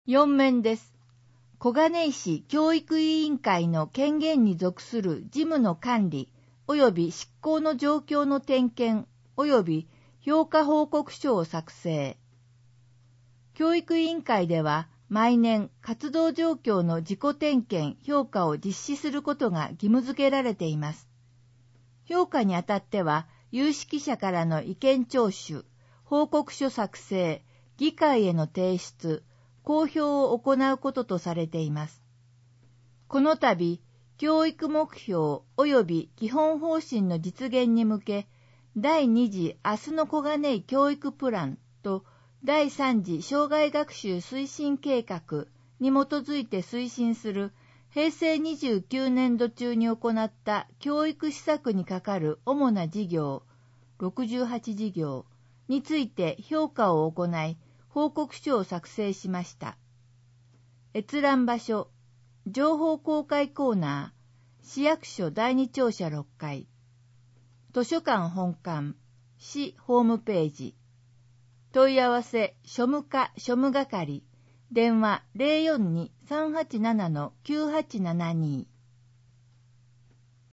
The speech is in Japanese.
4面です。小金井市教育委員会の権限に属する事務の管理及び執行の状況の点検及び評価報告書を作成。教育委員会では毎年活動状況の自己点検・評価を実施することが義務付けられています。評価にあたっては有識者からの意見聴取、報告書作成、議会への提出、公表を行うこととされています。この度、教育目標及び基本方針の実現に向け、第2次明日の小金井教育プランと第3次生涯学習推進計画に基づいて推進する平成29年度中に行った教育施策にかかる主な事業、68事業について評価を行い、報告書を作成しました。閲覧場所、情報公開コーナー、市役所第2庁舎6階、図書館本館、市ホームページ、問い合わせ、庶務課庶務係、電話 042-387-9872